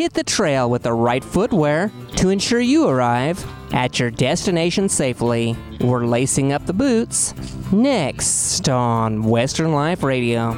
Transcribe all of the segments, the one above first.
Hit the trail with the right footwear to ensure you arrive at your destination safely. We're lacing up the boots next on Western Life Radio.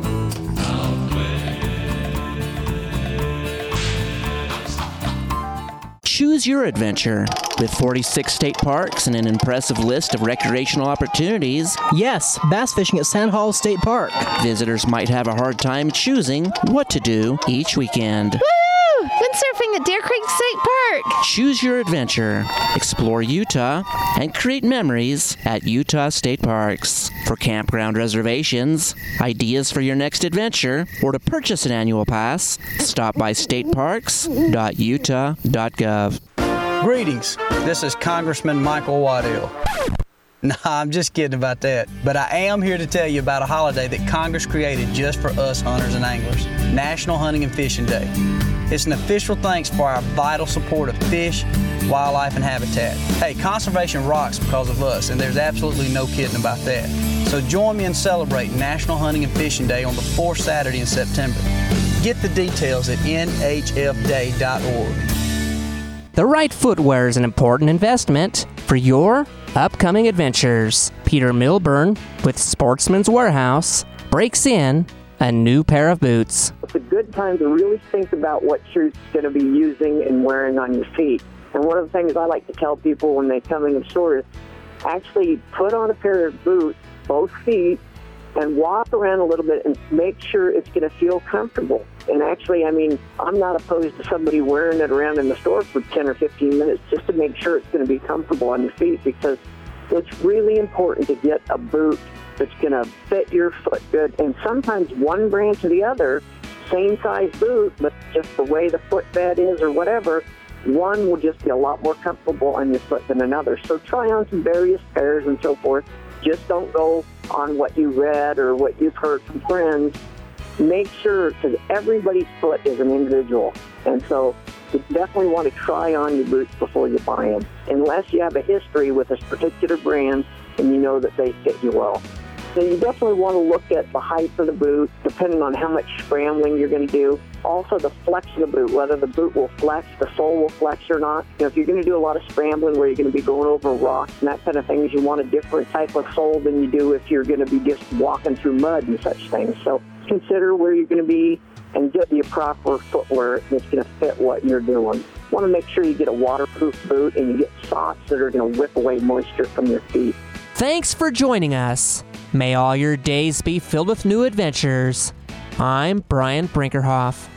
Choose your adventure. With 46 state parks and an impressive list of recreational opportunities, Yes, bass fishing at Sand Hall State Park. visitors might have a hard time choosing what to do each weekend. Woo! Windsurfing at Deer Creek State Park. Choose your adventure. Explore Utah and create memories at Utah State Parks. For campground reservations, ideas for your next adventure, or to purchase an annual pass, stop by stateparks.utah.gov. Greetings. This is Congressman Michael Waddell. Nah, I'm just kidding about that. But I am here to tell you about a holiday that Congress created just for us hunters and anglers, National Hunting and Fishing Day. It's an official thanks for our vital support of fish, wildlife, and habitat. Hey, conservation rocks because of us, and there's absolutely no kidding about that. So join me in celebrating National Hunting and Fishing Day on the fourth Saturday in September. Get the details at nhfday.org. The right footwear is an important investment for your upcoming adventures. Peter Milburn with Sportsman's Warehouse breaks in a new pair of boots. It's a good time to really think about what you're going to be using and wearing on your feet. And one of the things I like to tell people when they come in the store is actually put on a pair of boots, both feet, and walk around a little bit and make sure it's going to feel comfortable. And actually, I mean, I'm not opposed to somebody wearing it around in the store for 10 or 15 minutes just to make sure it's going to be comfortable on your feet, because it's really important to get a boot that's going to fit your foot good. And sometimes one brand to the other, same size boot, but just the way the footbed is or whatever, one will just be a lot more comfortable on your foot than another. So try on some various pairs and so forth. Just don't go on what you read or what you've heard from friends. Make sure, because everybody's foot is an individual. And so you definitely want to try on your boots before you buy them, unless you have a history with this particular brand and you know that they fit you well. So you definitely want to look at the height of the boot, depending on how much scrambling you're going to do. Also, the flex of the boot, whether the boot will flex, the sole will flex or not. You know, if you're going to do a lot of scrambling where you're going to be going over rocks and that kind of things, you want a different type of sole than you do if you're going to be just walking through mud and such things. So consider where you're going to be and get the proper footwear that's going to fit what you're doing. You want to make sure you get a waterproof boot and you get socks that are going to whip away moisture from your feet. Thanks for joining us. May all your days be filled with new adventures. I'm Brian Brinkerhoff.